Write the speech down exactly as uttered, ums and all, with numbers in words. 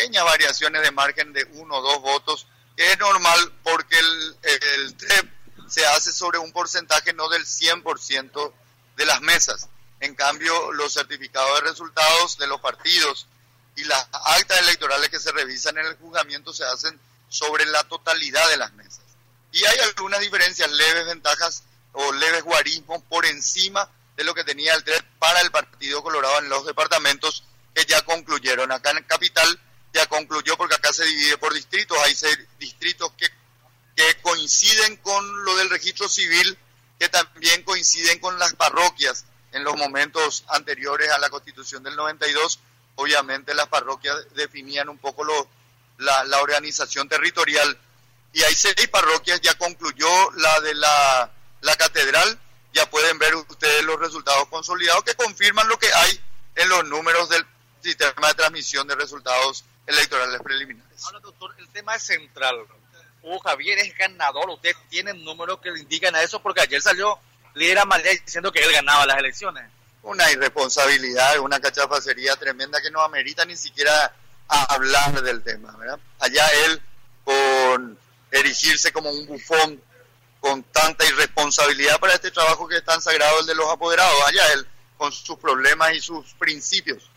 pequeñas variaciones de margen de uno o dos votos, que es normal porque el, el T R E P se hace sobre un porcentaje no del cien por ciento de las mesas. En cambio, los certificados de resultados de los partidos y las actas electorales que se revisan en el juzgamiento se hacen sobre la totalidad de las mesas. Y hay algunas diferencias, leves ventajas o leves guarismos por encima de lo que tenía el T R E P para el Partido Colorado en los departamentos que ya concluyeron. Acá en Capital ya concluyó porque acá se divide por distritos, hay seis distritos que, que coinciden con lo del registro civil, que también coinciden con las parroquias. En los momentos anteriores a la Constitución del noventa y dos, obviamente las parroquias definían un poco lo, la, la organización territorial. Y hay seis parroquias, ya concluyó la de la, la catedral, ya pueden ver ustedes los resultados consolidados que confirman lo que hay en los números del sistema de transmisión de resultados electorales preliminares. Ahora, doctor, el tema es central. Hugo Javier es ganador, ¿ustedes tienen números que le indican a eso? Porque ayer salió líder Amalea diciendo que él ganaba las elecciones. Una irresponsabilidad, una cachafacería tremenda que no amerita ni siquiera hablar del tema, ¿verdad? Allá él, con erigirse como un bufón, con tanta irresponsabilidad para este trabajo que es tan sagrado, el de los apoderados, allá él, con sus problemas y sus principios.